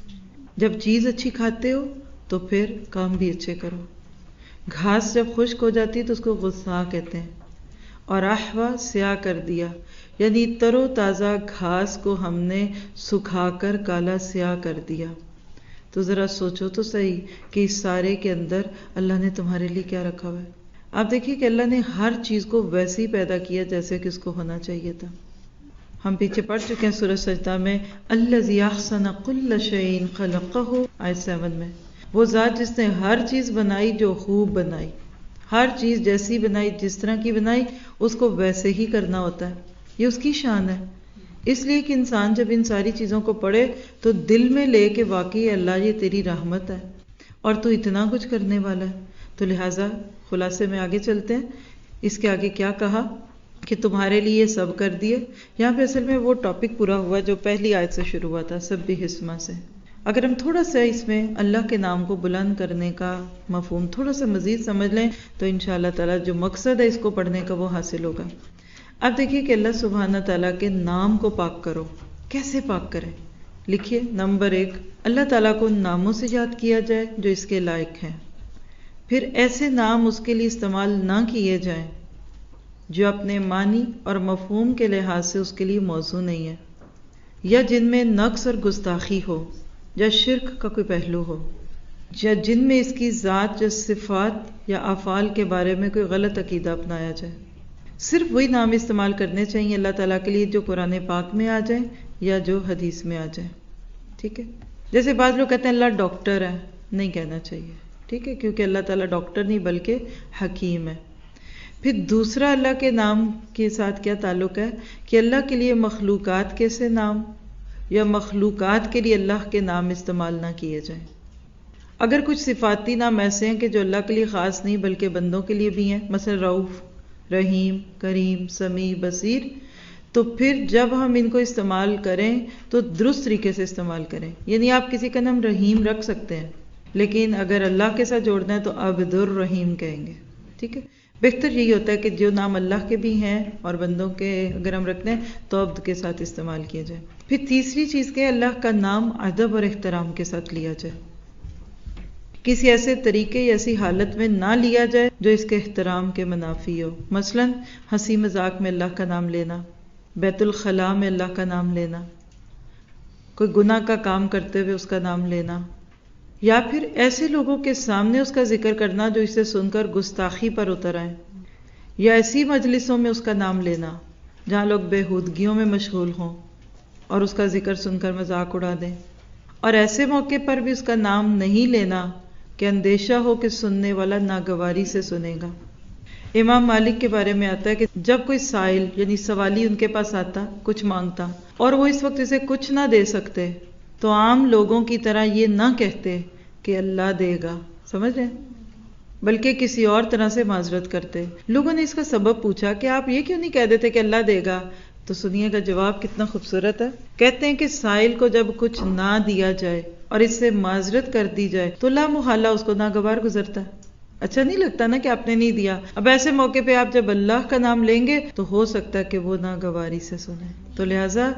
جب چیز اچھی کھاتے ہو تو پھر کام بھی اچھے کرو. گھاس جب خشک ہو جاتی تو اس کو غصہ کہتے ہیں. اور احوا سیاہ کر دیا، یعنی تر و تازہ گھاس کو ہم نے سکھا کر کالا سیاہ کر دیا. تو ذرا سوچو تو صحیح کہ اس سارے کے اندر اللہ نے تمہارے لیے کیا رکھا ہوا ہے. آپ دیکھیے کہ اللہ نے ہر چیز کو ویسے ہی پیدا کیا جیسے کہ اس کو ہونا چاہیے تھا. ہم پیچھے پڑھ چکے ہیں سورۃ سجدہ میں، الذی احسن کل شیء خلقہ، آیت سیون میں. وہ ذات جس نے ہر چیز بنائی جو خوب بنائی، ہر چیز جیسی بنائی، جس طرح کی بنائی، اس کو ویسے ہی کرنا ہوتا ہے. یہ اس کی شان ہے. اس لیے کہ انسان جب ان ساری چیزوں کو پڑھے تو دل میں لے کہ واقعی اللہ یہ تیری رحمت ہے اور تو اتنا کچھ کرنے والا ہے. تو لہٰذا خلاصے میں آگے چلتے ہیں. اس کے آگے کیا کہا کہ تمہارے لیے یہ سب کر دیے. یہاں پہ اصل میں وہ ٹاپک پورا ہوا جو پہلی آیت سے شروع ہوا تھا، سبح اسما سے. اگر ہم تھوڑا سا اس میں اللہ کے نام کو بلند کرنے کا مفہوم تھوڑا سا مزید سمجھ لیں تو انشاءاللہ تعالیٰ جو مقصد ہے اس کو پڑھنے کا وہ حاصل ہوگا. اب دیکھیے کہ اللہ سبحانہ تعالیٰ کے نام کو پاک کرو. کیسے پاک کریں؟ لکھیے نمبر ایک، اللہ تعالیٰ کو ان ناموں سے یاد کیا جائے جو اس کے لائق ہیں. پھر ایسے نام اس کے لیے استعمال نہ کیے جائیں جو اپنے معنی اور مفہوم کے لحاظ سے اس کے لیے موزوں نہیں ہے، یا جن میں نقص اور گستاخی ہو، یا شرک کا کوئی پہلو ہو، یا جن میں اس کی ذات یا صفات یا افعال کے بارے میں کوئی غلط عقیدہ اپنایا جائے. صرف وہی نام استعمال کرنے چاہیے اللہ تعالیٰ کے لیے جو قرآن پاک میں آ جائیں یا جو حدیث میں آ جائیں. ٹھیک ہے. جیسے بعض لوگ کہتے ہیں اللہ ڈاکٹر ہے، نہیں کہنا چاہیے. ٹھیک ہے، کیونکہ اللہ تعالیٰ ڈاکٹر نہیں بلکہ حکیم ہے. پھر دوسرا اللہ کے نام کے ساتھ کیا تعلق ہے کہ اللہ کے لیے مخلوقات کے سے نام یا مخلوقات کے لیے اللہ کے نام استعمال نہ کیے جائیں. اگر کچھ صفاتی نام ایسے ہیں کہ جو اللہ کے لیے خاص نہیں بلکہ بندوں کے لیے بھی ہیں، مثلا رؤوف، رحیم، کریم، سمیع، بصیر، تو پھر جب ہم ان کو استعمال کریں تو درست طریقے سے استعمال کریں. یعنی آپ کسی کا نام رحیم رکھ سکتے ہیں، لیکن اگر اللہ کے ساتھ جوڑنا ہے تو عبد الرحیم کہیں گے. ٹھیک ہے، بہتر یہی ہوتا ہے کہ جو نام اللہ کے بھی ہیں اور بندوں کے اگر ہم رکھتے ہیں تو عبد کے ساتھ استعمال کیا جائے. پھر تیسری چیز کہ اللہ کا نام ادب اور احترام کے ساتھ لیا جائے، کسی ایسے طریقے یا ایسی حالت میں نہ لیا جائے جو اس کے احترام کے منافی ہو. مثلا ہنسی مذاق میں اللہ کا نام لینا، بیت الخلاء میں اللہ کا نام لینا، کوئی گناہ کا کام کرتے ہوئے اس کا نام لینا، یا پھر ایسے لوگوں کے سامنے اس کا ذکر کرنا جو اسے سن کر گستاخی پر اتر آئیں، یا ایسی مجلسوں میں اس کا نام لینا جہاں لوگ بےہودگیوں میں مشغول ہوں اور اس کا ذکر سن کر مذاق اڑا دیں، اور ایسے موقع پر بھی اس کا نام نہیں لینا کہ اندیشہ ہو کہ سننے والا ناگواری سے سنے گا. امام مالک کے بارے میں آتا ہے کہ جب کوئی سائل یعنی سوالی ان کے پاس آتا کچھ مانگتا اور وہ اس وقت اسے کچھ نہ دے سکتے تو عام لوگوں کی طرح یہ نہ کہتے کہ اللہ دے گا، سمجھ رہے ہیں، بلکہ کسی اور طرح سے معذرت کرتے. لوگوں نے اس کا سبب پوچھا کہ آپ یہ کیوں نہیں کہہ دیتے کہ اللہ دے گا؟ تو سنیے گا جواب کتنا خوبصورت ہے. کہتے ہیں کہ سائل کو جب کچھ نہ دیا جائے اور اس سے معذرت کر دی جائے تو لا محالہ اس کو ناگوار گزرتا ہے، اچھا نہیں لگتا نا کہ آپ نے نہیں دیا. اب ایسے موقع پہ آپ جب اللہ کا نام لیں گے تو ہو سکتا ہے کہ وہ ناگواری سے سنیں. تو لہٰذا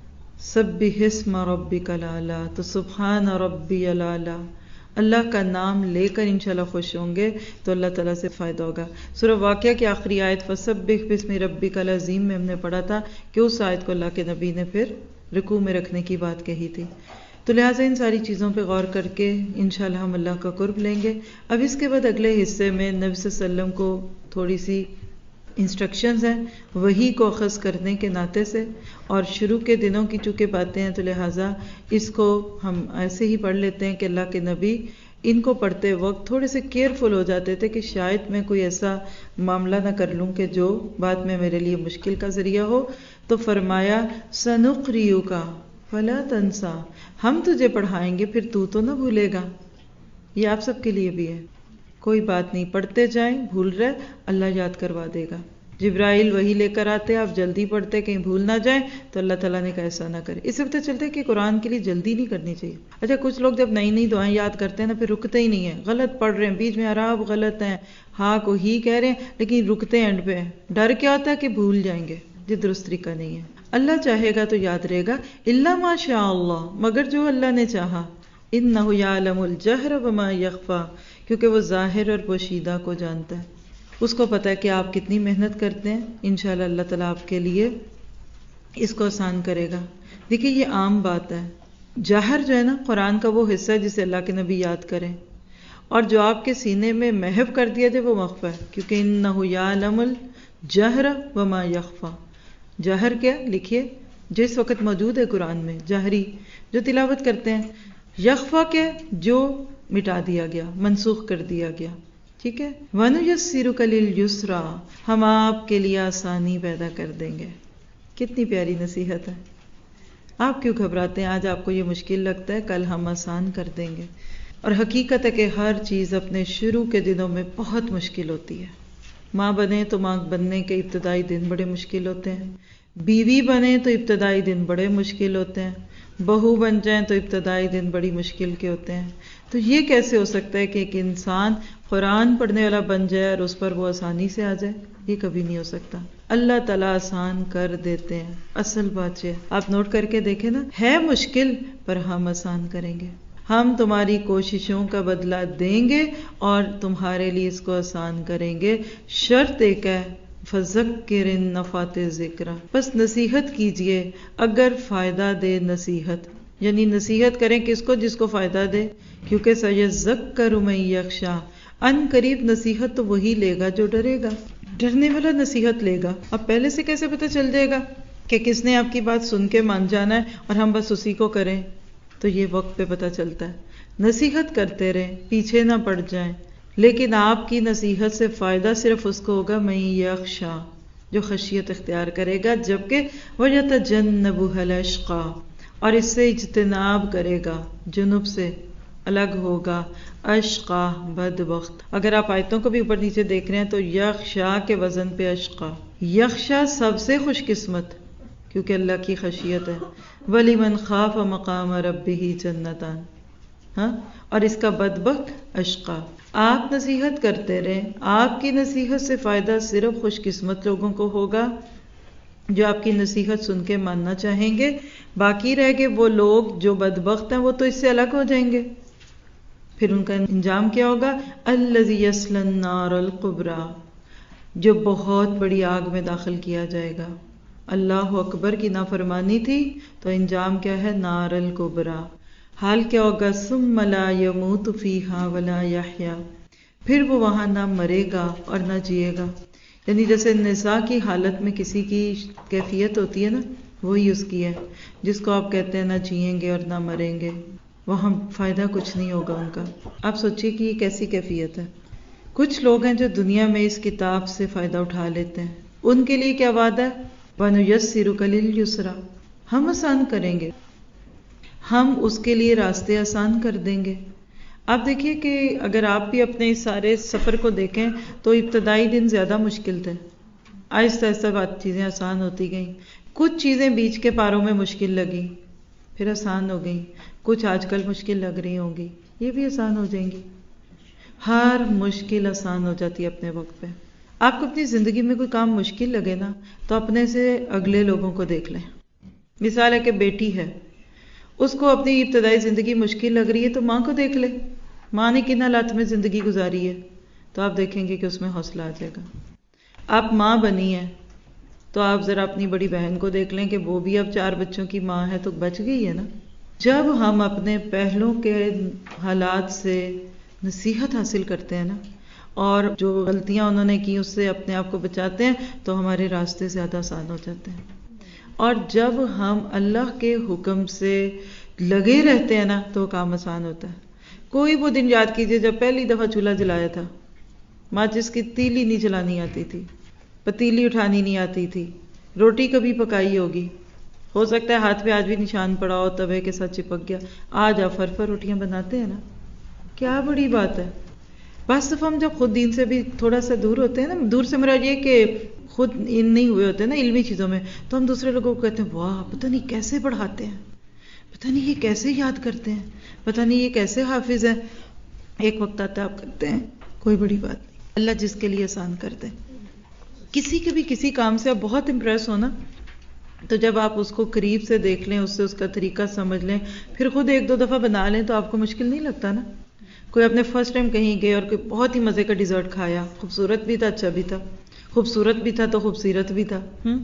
سبح اسم ربک الاعلی، تو سبحان ربی الاعلی، اللہ کا نام لے کر انشاءاللہ خوش ہوں گے تو اللہ تعالیٰ سے فائدہ ہوگا. سورہ واقعہ کی آخری آیت فسبح باسم ربک العظیم میں ہم نے پڑھا تھا کہ اس آیت کو اللہ کے نبی نے پھر رکوع میں رکھنے کی بات کہی تھی. تو لہٰذا ان ساری چیزوں پہ غور کر کے انشاءاللہ ہم اللہ کا قرب لیں گے. اب اس کے بعد اگلے حصے میں نبی صلی اللہ علیہ وسلم کو تھوڑی سی انسٹرکشنز ہیں وحی کو اخذ کرنے کے ناطے سے، اور شروع کے دنوں کی چونکہ باتیں ہیں تو لہٰذا اس کو ہم ایسے ہی پڑھ لیتے ہیں کہ اللہ کے نبی ان کو پڑھتے وقت تھوڑے سے کیئرفل ہو جاتے تھے کہ شاید میں کوئی ایسا معاملہ نہ کر لوں کہ جو بعد میں میرے لیے مشکل کا ذریعہ ہو. تو فرمایا سنقریؤک فلا تنسا، ہم تجھے پڑھائیں گے پھر تو تو نہ بھولے گا. یہ آپ سب کے لیے بھی ہے، کوئی بات نہیں، پڑھتے جائیں، بھول رہے اللہ یاد کروا دے گا. جبرائیل وہی لے کر آتے، آپ جلدی پڑھتے کہیں بھول نہ جائیں تو اللہ تعالیٰ نے کہا ایسا نہ کرے. اس سے پتہ چلتا ہے کہ قرآن کے لیے جلدی نہیں کرنی چاہیے. اچھا کچھ لوگ جب نئی نئی دعائیں یاد کرتے ہیں نا پھر رکتے ہی نہیں ہیں، غلط پڑھ رہے ہیں، بیچ میں اعراب غلط ہیں، ہاں کو ہی کہہ رہے ہیں لیکن رکتے ہیں اینڈ پہ. ڈر کیا ہوتا ہے کہ بھول جائیں گے، یہ درست طریقہ نہیں ہے. اللہ چاہے گا تو یاد رہے گا، الا ما شاء اللہ، مگر جو اللہ نے چاہا. انہ یعلم الجہر وما یخفی، کیونکہ وہ ظاہر اور پوشیدہ کو جانتا ہے، اس کو پتہ ہے کہ آپ کتنی محنت کرتے ہیں. انشاءاللہ اللہ تعالیٰ آپ کے لیے اس کو آسان کرے گا. دیکھیے یہ عام بات ہے، جہر جو ہے نا قرآن کا وہ حصہ ہے جسے اللہ کے نبی یاد کریں، اور جو آپ کے سینے میں محو کر دیا جائے وہ مخفی ہے، کیونکہ انہ یعلم الجہر وما یخفی. جہر کیا لکھیے جو اس وقت موجود ہے قرآن میں، جہری جو تلاوت کرتے ہیں. یخفی کیا جو مٹا دیا گیا، منسوخ کر دیا گیا. ٹھیک ہے، وَنُيَسِّرُكَ لِلْيُسْرَىٰ، ہم آپ کے لیے آسانی پیدا کر دیں گے. کتنی پیاری نصیحت ہے. آپ کیوں گھبراتے ہیں؟ آج آپ کو یہ مشکل لگتا ہے، کل ہم آسان کر دیں گے. اور حقیقت ہے کہ ہر چیز اپنے شروع کے دنوں میں بہت مشکل ہوتی ہے. ماں بنے تو ماں بننے کے ابتدائی دن بڑے مشکل ہوتے ہیں، بیوی بنے تو ابتدائی دن بڑے مشکل ہوتے ہیں، بہو بن جائیں تو ابتدائی دن بڑی مشکل کے ہوتے ہیں. تو یہ کیسے ہو سکتا ہے کہ ایک انسان قرآن پڑھنے والا بن جائے اور اس پر وہ آسانی سے آ جائے؟ یہ کبھی نہیں ہو سکتا. اللہ تعالیٰ آسان کر دیتے ہیں. اصل بات یہ آپ نوٹ کر کے دیکھیں نا، ہے مشکل پر ہم آسان کریں گے. ہم تمہاری کوششوں کا بدلہ دیں گے اور تمہارے لیے اس کو آسان کریں گے. شرط ایک ہے، فذکر ان نفعت ذکر، بس نصیحت کیجئے اگر فائدہ دے نصیحت. یعنی نصیحت کریں کس کو؟ جس کو فائدہ دے، کیونکہ سیذکر من یخشی، ان قریب نصیحت تو وہی لے گا جو ڈرے گا. ڈرنے والا نصیحت لے گا. اب پہلے سے کیسے پتہ چل جائے گا کہ کس نے آپ کی بات سن کے مان جانا ہے اور ہم بس اسی کو کریں؟ تو یہ وقت پہ پتہ چلتا ہے. نصیحت کرتے رہیں، پیچھے نہ پڑ جائیں، لیکن آپ کی نصیحت سے فائدہ صرف اس کو ہوگا من یخشی، جو خشیت اختیار کرے گا. جبکہ وَيَتَجَنَّبُهَا الْأَشْقَى، اور اس سے اجتناب کرے گا، جنوب سے الگ ہوگا، اشقا بدبخت. اگر آپ آیتوں کو بھی اوپر نیچے دیکھ رہے ہیں تو یخشا کے وزن پہ اشقا. یخشا سب سے خوش قسمت کیونکہ اللہ کی خشیت ہے. وَلِمَنْ خَافَ مَقَامَ رَبِّهِ جَنَّتَانِ. ہاں، اور اس کا بدبخت اشقا. آپ نصیحت کرتے رہیں، آپ کی نصیحت سے فائدہ صرف خوش قسمت لوگوں کو ہوگا جو آپ کی نصیحت سن کے ماننا چاہیں گے. باقی رہ گئے وہ لوگ جو بدبخت ہیں وہ تو اس سے الگ ہو جائیں گے. پھر ان کا انجام کیا ہوگا؟ الذی یصلی النار الکبریٰ، جو بہت بڑی آگ میں داخل کیا جائے گا. اللہ اکبر کی نافرمانی تھی تو انجام کیا ہے؟ نار الکبریٰ. حال کیا ہوگا؟ ثم لا یموت فیہا ولا یحیا، پھر وہ وہاں نہ مرے گا اور نہ جیے گا. یعنی جیسے نساء کی حالت میں کسی کی کیفیت ہوتی ہے نا، وہی اس کی ہے. جس کو آپ کہتے ہیں نہ جیئیں گے اور نہ مریں گے، وہاں فائدہ کچھ نہیں ہوگا ان کا. آپ سوچئے کہ یہ کیسی کیفیت ہے. کچھ لوگ ہیں جو دنیا میں اس کتاب سے فائدہ اٹھا لیتے ہیں، ان کے لیے کیا وعدہ ہے؟ وَنُيَسِّرُكَ لِلْيُسْرَىٰ، ہم آسان کریں گے، ہم اس کے لیے راستے آسان کر دیں گے. آپ دیکھیے کہ اگر آپ بھی اپنے اس سارے سفر کو دیکھیں تو ابتدائی دن زیادہ مشکل تھے، آہستہ آہستہ بات چیزیں آسان ہوتی گئیں. کچھ چیزیں بیچ کے پاروں میں مشکل لگیں، پھر آسان ہو گئیں. کچھ آج کل مشکل لگ رہی ہوں گی، یہ بھی آسان ہو جائیں گی. ہر مشکل آسان ہو جاتی ہے اپنے وقت پہ. آپ کو اپنی زندگی میں کوئی کام مشکل لگے نا تو اپنے سے اگلے لوگوں کو دیکھ لیں. مثال ہے کہ بیٹی ہے، اس کو اپنی ابتدائی زندگی مشکل لگ رہی ہے تو ماں کو دیکھ لے. ماں نے کن حالات میں زندگی گزاری ہے تو آپ دیکھیں گے کہ اس میں حوصلہ آ جائے گا. آپ ماں بنی ہیں تو آپ ذرا اپنی بڑی بہن کو دیکھ لیں کہ وہ بھی اب چار بچوں کی ماں ہے تو بچ گئی ہے نا. جب ہم اپنے پہلوں کے حالات سے نصیحت حاصل کرتے ہیں نا اور جو غلطیاں انہوں نے کی اس سے اپنے آپ کو بچاتے ہیں تو ہمارے راستے زیادہ آسان ہو جاتے ہیں. اور جب ہم اللہ کے حکم سے لگے رہتے ہیں نا تو کام آسان ہوتا ہے. کوئی وہ دن یاد کیجئے جب پہلی دفعہ چولہا جلایا تھا، ماچس کی تیلی نہیں جلانی آتی تھی، پتیلی اٹھانی نہیں آتی تھی، روٹی کبھی پکائی ہوگی، ہو سکتا ہے ہاتھ پہ آج بھی نشان پڑا ہو، توے کے ساتھ چپک گیا. آج آپ فرفر روٹیاں بناتے ہیں نا، کیا بڑی بات ہے. بعض دفعہ ہم جب خود دین سے بھی تھوڑا سا دور ہوتے ہیں نا، دور سے مراد یہ کہ خود ان نہیں ہوئے ہوتے نا علمی چیزوں میں، تو ہم دوسرے لوگوں کو کہتے ہیں واہ پتہ نہیں کیسے پڑھاتے ہیں، پتہ نہیں یہ کیسے یاد کرتے ہیں، پتہ نہیں یہ کیسے حافظ ہے. ایک وقت آتا ہے آپ کرتے ہیں، کوئی بڑی بات نہیں، اللہ جس کے لیے آسان کر دے. کسی کے بھی کسی کام سے آپ بہت امپریس ہونا تو جب آپ اس کو قریب سے دیکھ لیں، اس سے اس کا طریقہ سمجھ لیں، پھر خود ایک دو دفعہ بنا لیں تو آپ کو مشکل نہیں لگتا نا. کوئی اپنے فرسٹ ٹائم کہیں گئے اور کوئی بہت ہی مزے کا ڈیزرٹ کھایا، خوبصورت بھی تھا، اچھا بھی تھا، خوبصورت بھی تھا تو خوبصورت بھی تھا. ہم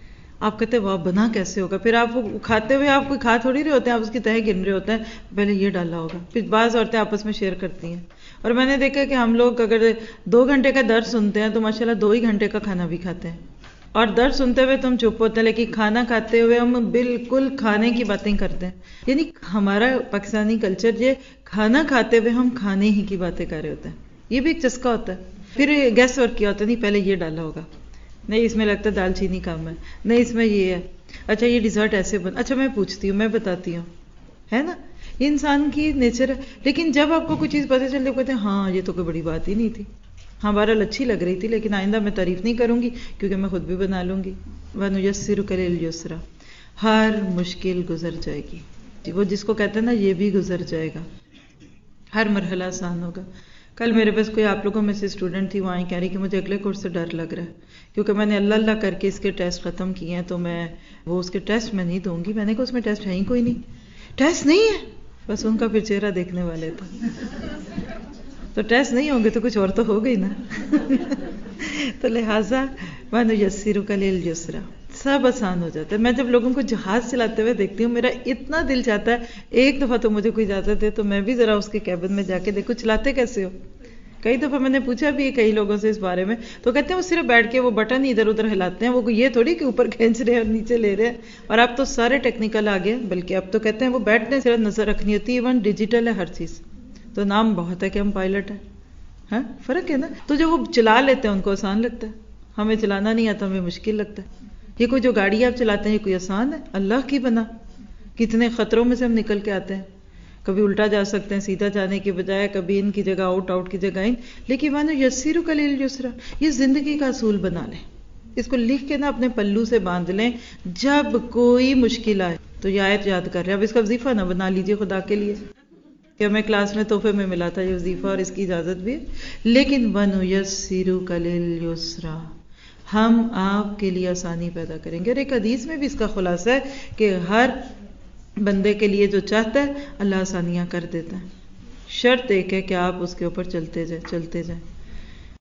آپ کہتے ہیں واہ بنا کیسے ہوگا. پھر آپ وہ کھاتے ہوئے آپ کوئی کھا تھوڑی رہے ہوتے ہیں، آپ اس کی تہہ گن رہے ہوتے ہیں پہلے یہ ڈالا ہوگا. پھر بعض عورتیں آپس میں شیئر کرتی ہیں. اور میں نے دیکھا کہ ہم لوگ اگر دو گھنٹے کا درس سنتے ہیں تو ماشاءاللہ دو ہی گھنٹے کا کھانا بھی کھاتے ہیں. اور درس سنتے ہوئے تو ہم چپ ہوتے ہیں لیکن کھانا کھاتے ہوئے ہم بالکل کھانے کی باتیں کرتے ہیں. یعنی ہمارا پاکستانی کلچر یہ کھانا کھاتے ہوئے ہم کھانے ہی کی باتیں کر رہے ہوتے ہیں. یہ بھی ایک چسکا ہوتا ہے. پھر گیس ورک کیا ہوتا ہے، نہیں پہلے یہ ڈالا ہوگا، نہیں اس میں لگتا ہے دال چینی کم ہے، نہیں اس میں یہ ہے، اچھا یہ ڈیزرٹ ایسے بن، اچھا میں پوچھتی ہوں، میں بتاتی ہوں، ہے نا. یہ انسان کی نیچر ہے. لیکن جب آپ کو کوئی چیز پتہ چلے کہتے ہیں ہاں یہ تو کوئی بڑی بات ہی نہیں تھی، ہاں بہرحال اچھی لگ رہی تھی لیکن آئندہ میں تعریف نہیں کروں گی کیونکہ میں خود بھی بنا لوں گی. وَنُيَسِّرُكَ لِلْيُسْرَىٰ، ہر مشکل گزر جائے گی. وہ جس کو کہتے ہیں نا یہ بھی گزر جائے گا، ہر مرحلہ آسان ہوگا. کل میرے پاس کوئی آپ لوگوں میں سے اسٹوڈنٹ تھی، وہاں کہہ رہی کہ مجھے اگلے کورس سے ڈر لگ رہا ہے کیونکہ میں نے اللہ اللہ کر کے اس کے ٹیسٹ ختم کیے ہیں تو میں وہ اس کے ٹیسٹ میں نہیں دوں گی. میں نے کہا اس میں ٹیسٹ ہے ہی کوئی نہیں، ٹیسٹ نہیں ہے. بس ان کا پھر چہرہ دیکھنے والے تھے تو ٹیسٹ نہیں ہوں گے تو کچھ اور تو ہو گئی نا. تو لہٰذا وَنُيَسِّرُكَ لِلْيُسْرَىٰ، سب آسان ہو جاتا ہے. میں جب لوگوں کو جہاز چلاتے ہوئے دیکھتی ہوں میرا اتنا دل چاہتا ہے ایک دفعہ تو مجھے کوئی اجازت دے تو میں بھی ذرا اس کے کیبن میں جا کے دیکھوں چلاتے کیسے ہو. کئی دفعہ میں نے پوچھا بھی ہے کئی لوگوں سے اس بارے میں تو کہتے ہیں وہ صرف بیٹھ کے وہ بٹن ادھر ادھر ہلاتے ہیں، وہ یہ تھوڑی کہ اوپر کھینچ رہے ہیں اور نیچے لے رہے ہیں. اور اب تو سارے ٹیکنیکل آ گئے، بلکہ اب تو کہتے ہیں وہ بیٹھنے صرف نظر رکھنی ہوتی ہے. ایون ڈیجیٹل ہے ہر چیز، تو نام بہت ہے کہ ہم پائلٹ ہیں. ہاں فرق ہے نا. تو جو وہ چلا لیتے ہیں ان کو آسان لگتا ہے، ہمیں چلانا نہیں آتا ہمیں مشکل لگتا ہے. یہ کوئی جو گاڑی آپ چلاتے ہیں یہ کوئی آسان ہے؟ اللہ کی بنا کتنے خطروں میں سے ہم نکل کے آتے ہیں. کبھی الٹا جا سکتے ہیں سیدھا جانے کی بجائے، کبھی ان کی جگہ آؤٹ آؤٹ کی جگہ ان، لیکن مانو یسرک للعسرا، یہ زندگی کا اصول بنا لیں، اس کو لکھ کے نا اپنے پلو سے باندھ لیں، جب کوئی مشکل آئے تو یہ آیت یاد کر رہے ہیں۔ اب اس کا وظیفہ نہ بنا لیجئے خدا کے لیے کہ ہمیں کلاس میں تحفے میں ملا تھا یہ وظیفہ اور اس کی اجازت بھی ہے، لیکن وَنُيَسِّرُكَ لِلْيُسْرَىٰ، ہم آپ کے لیے آسانی پیدا کریں گے۔ اور ایک حدیث میں بھی اس کا خلاصہ ہے کہ ہر بندے کے لیے جو چاہتا ہے اللہ آسانیاں کر دیتا ہے، شرط ایک ہے کہ آپ اس کے اوپر چلتے جائیں چلتے جائیں